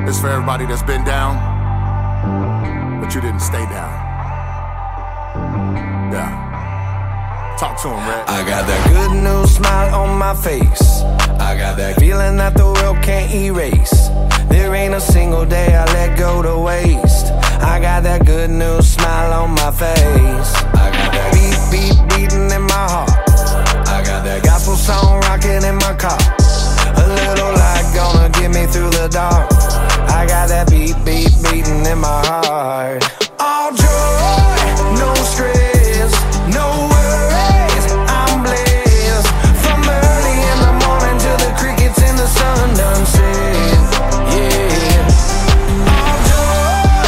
It's for everybody that's been down, but you didn't stay down. Yeah. Talk to him, Red. I got that good news smile on my face. I got that feeling that the world can't erase. There ain't a single day I let go to waste. I got that good news smile on my face. I got that beat, beat, beating in my heart. I got that gospel song rocking in my car. A little light gonna get me through the dark. I got that beat, beat, beating in my heart. All joy, no stress, no worries, I'm blessed. From early in the morning till the crickets and the sun done set. Yeah, all joy.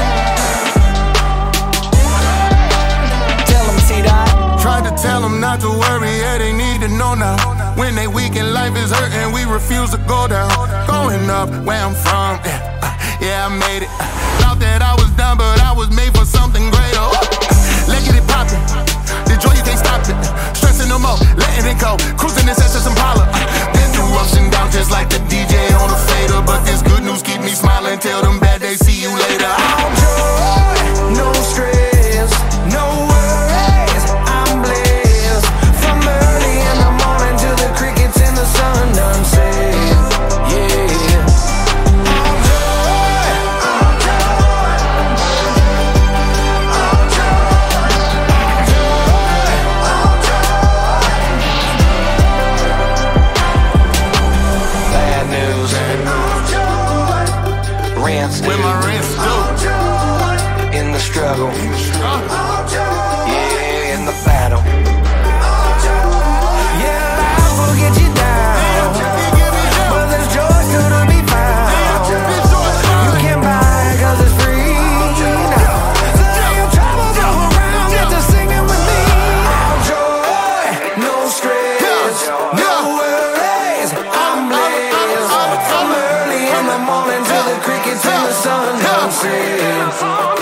Tell them, T-Dot. Tried to tell them not to worry, yeah, they need to know now. When they weak and life is hurting, we refuse to go down. Going up where I'm from, yeah, I made it. Thought that I was done, but I was made for something greater. Let's get it poppin', the joy you can't stop it. Stressing no more, letting it go. Cruising this SS Impala. Been through ups and downs just like the DJ on the fader. But this good news keep me smiling till them bad days. See you later. All joy, no stress, no worries, I'm blessed. From early in the morning till the crickets and the sun done set. Where my rent's due. In the struggle, yeah, in the battle. Yeah, life will get you down, but there's joy still to be found. You can buy it 'cause it's free now. So your troubles go around, get to singing with me. All joy, no stress, no worries, I'm blessed. From early in the morning till the crickets and the sun don't set.